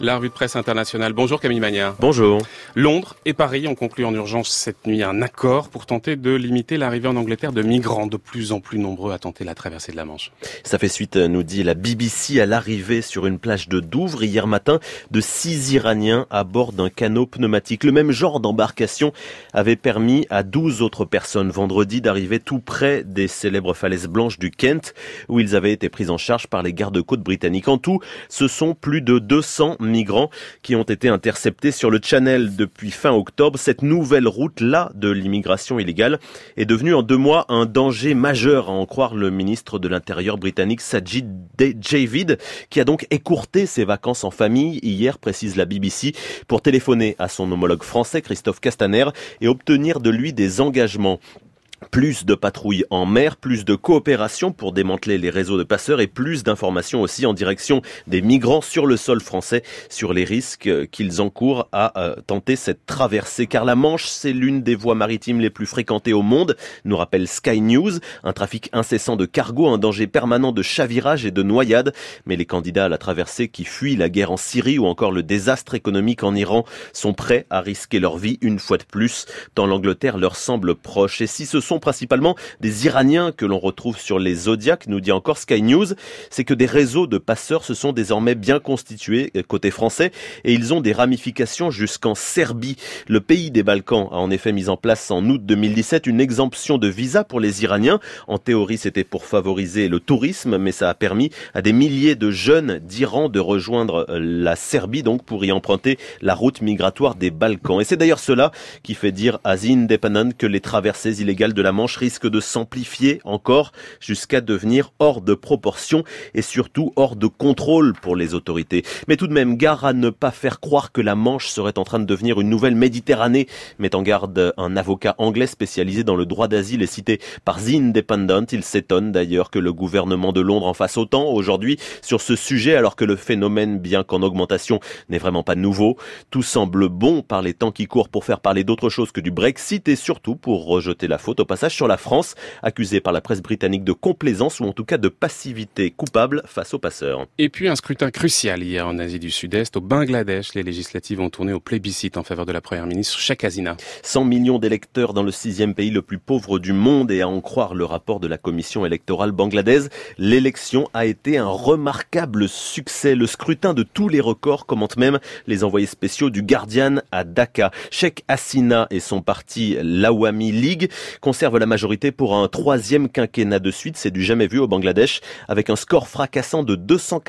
La revue de presse internationale. Bonjour Camille Magnard. Bonjour. Londres et Paris ont conclu en urgence cette nuit un accord pour tenter de limiter l'arrivée en Angleterre de migrants de plus en plus nombreux à tenter la traversée de la Manche. Ça fait suite, nous dit la BBC, à l'arrivée sur une plage de Douvres hier matin de 6 Iraniens à bord d'un canot pneumatique. Le même genre d'embarcation avait permis à 12 autres personnes vendredi d'arriver tout près des célèbres falaises blanches du Kent où ils avaient été pris en charge par les gardes-côtes britanniques. En tout, ce sont plus de 200 migrants qui ont été interceptés sur le Channel depuis fin octobre. Cette nouvelle route-là de l'immigration illégale est devenue en 2 mois un danger majeur, à en croire le ministre de l'Intérieur britannique Sajid Javid, qui a donc écourté ses vacances en famille hier, précise la BBC, pour téléphoner à son homologue français Christophe Castaner et obtenir de lui des engagements. Plus de patrouilles en mer, plus de coopération pour démanteler les réseaux de passeurs et plus d'informations aussi en direction des migrants sur le sol français sur les risques qu'ils encourent à tenter cette traversée. Car la Manche, c'est l'une des voies maritimes les plus fréquentées au monde, nous rappelle Sky News. Un trafic incessant de cargos, un danger permanent de chavirage et de noyade. Mais les candidats à la traversée qui fuient la guerre en Syrie ou encore le désastre économique en Iran sont prêts à risquer leur vie une fois de plus, tant l'Angleterre leur semble proche. Et si ce sont principalement des Iraniens que l'on retrouve sur les Zodiacs, nous dit encore Sky News, c'est que des réseaux de passeurs se sont désormais bien constitués côté français et ils ont des ramifications jusqu'en Serbie. Le pays des Balkans a en effet mis en place en août 2017 une exemption de visa pour les Iraniens. En théorie, c'était pour favoriser le tourisme, mais ça a permis à des milliers de jeunes d'Iran de rejoindre la Serbie, donc pour y emprunter la route migratoire des Balkans. Et c'est d'ailleurs cela qui fait dire à The Independent que les traversées illégales de la Manche risque de s'amplifier encore jusqu'à devenir hors de proportion et surtout hors de contrôle pour les autorités. Mais tout de même, gare à ne pas faire croire que la Manche serait en train de devenir une nouvelle Méditerranée, met en garde un avocat anglais spécialisé dans le droit d'asile et cité par The Independent. Il s'étonne d'ailleurs que le gouvernement de Londres en fasse autant aujourd'hui sur ce sujet alors que le phénomène, bien qu'en augmentation, n'est vraiment pas nouveau. Tout semble bon par les temps qui courent pour faire parler d'autre chose que du Brexit et surtout pour rejeter la faute au passage sur la France, accusée par la presse britannique de complaisance ou en tout cas de passivité coupable face aux passeurs. Et puis un scrutin crucial hier en Asie du Sud-Est. Au Bangladesh, les législatives ont tourné au plébiscite en faveur de la première ministre Sheikh Hasina. 100 millions d'électeurs dans le 6e pays le plus pauvre du monde et à en croire le rapport de la commission électorale bangladaise, l'élection a été un remarquable succès. Le scrutin de tous les records, commentent même les envoyés spéciaux du Guardian à Dhaka. Sheikh Hasina et son parti l'Awami League conserve la majorité pour un 3e quinquennat de suite, c'est du jamais vu au Bangladesh, avec un score fracassant de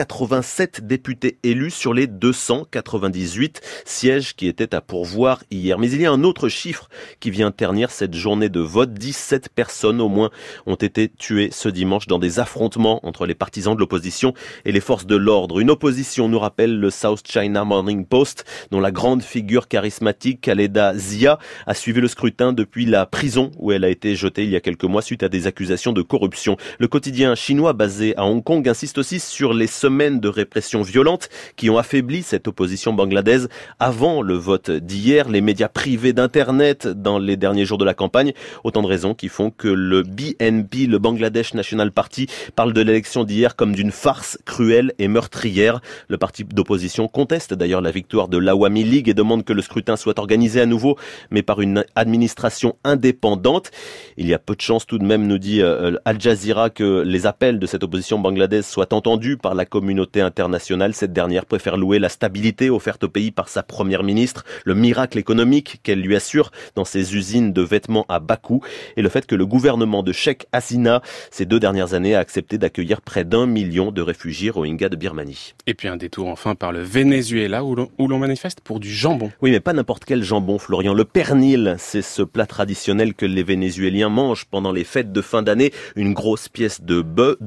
287 députés élus sur les 298 sièges qui étaient à pourvoir hier. Mais il y a un autre chiffre qui vient ternir cette journée de vote. 17 personnes au moins ont été tuées ce dimanche dans des affrontements entre les partisans de l'opposition et les forces de l'ordre. Une opposition, nous rappelle le South China Morning Post, dont la grande figure charismatique Khaleda Zia a suivi le scrutin depuis la prison où elle a été jetée il y a quelques mois suite à des accusations de corruption. Le quotidien chinois basé à Hong Kong insiste aussi sur les semaines de répression violente qui ont affaibli cette opposition bangladaise avant le vote d'hier. Les médias privés d'internet dans les derniers jours de la campagne, autant de raisons qui font que le BNP, le Bangladesh National Party, parle de l'élection d'hier comme d'une farce cruelle et meurtrière. Le parti d'opposition conteste d'ailleurs la victoire de l'Awami League et demande que le scrutin soit organisé à nouveau, mais par une administration indépendante. Il y a peu de chance tout de même, nous dit Al Jazeera, que les appels de cette opposition bangladaise soient entendus par la communauté internationale. Cette dernière préfère louer la stabilité offerte au pays par sa première ministre, le miracle économique qu'elle lui assure dans ses usines de vêtements à bas coût et le fait que le gouvernement de Sheikh Hasina, ces 2 dernières années, a accepté d'accueillir près d'1 million de réfugiés Rohingyas de Birmanie. Et puis un détour enfin par le Venezuela où l'on manifeste pour du jambon. Oui, mais pas n'importe quel jambon, Florian. Le pernil, c'est ce plat traditionnel que les Vénézuéliens mangent pendant les fêtes de fin d'année. Une grosse pièce de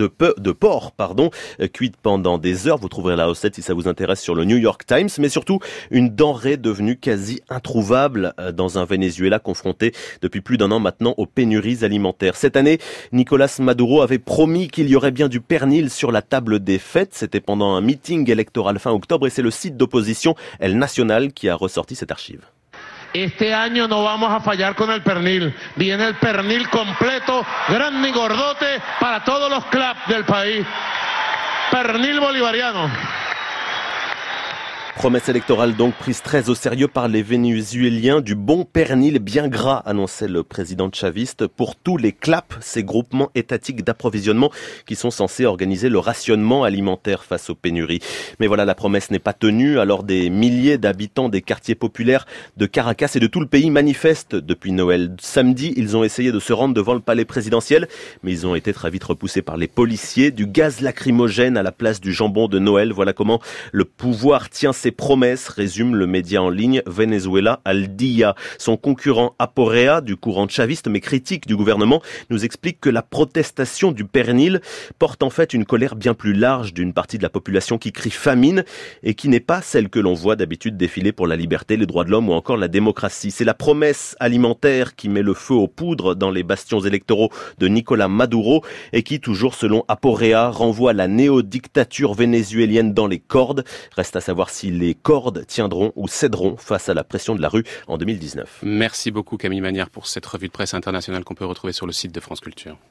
porc, cuite pendant des heures. Vous trouverez la recette si ça vous intéresse sur le New York Times. Mais surtout, une denrée devenue quasi introuvable dans un Venezuela confronté depuis plus d'1 an maintenant aux pénuries alimentaires. Cette année, Nicolás Maduro avait promis qu'il y aurait bien du pernil sur la table des fêtes. C'était pendant un meeting électoral fin octobre et c'est le site d'opposition El Nacional qui a ressorti cette archive. Este año no vamos a fallar con el pernil. Viene el pernil completo, grande y gordote para todos los clubs del país. Pernil bolivariano. Promesse électorale donc prise très au sérieux par les Vénézuéliens. Du bon pernil bien gras, annonçait le président chaviste, pour tous les CLAP, ces groupements étatiques d'approvisionnement qui sont censés organiser le rationnement alimentaire face aux pénuries. Mais voilà, la promesse n'est pas tenue. Alors des milliers d'habitants des quartiers populaires de Caracas et de tout le pays manifestent depuis Noël. Samedi, ils ont essayé de se rendre devant le palais présidentiel, mais ils ont été très vite repoussés par les policiers. Du gaz lacrymogène à la place du jambon de Noël. Voilà comment le pouvoir tient ses promesses, résume le média en ligne Venezuela Al Día. Son concurrent Aporrea, du courant chaviste mais critique du gouvernement, nous explique que la protestation du pernil porte en fait une colère bien plus large d'une partie de la population qui crie famine et qui n'est pas celle que l'on voit d'habitude défiler pour la liberté, les droits de l'homme ou encore la démocratie. C'est la promesse alimentaire qui met le feu aux poudres dans les bastions électoraux de Nicolás Maduro et qui, toujours selon Aporrea, renvoie la néo-dictature vénézuélienne dans les cordes. Reste à savoir si les cordes tiendront ou céderont face à la pression de la rue en 2019. Merci beaucoup Camille Magnard pour cette revue de presse internationale qu'on peut retrouver sur le site de France Culture.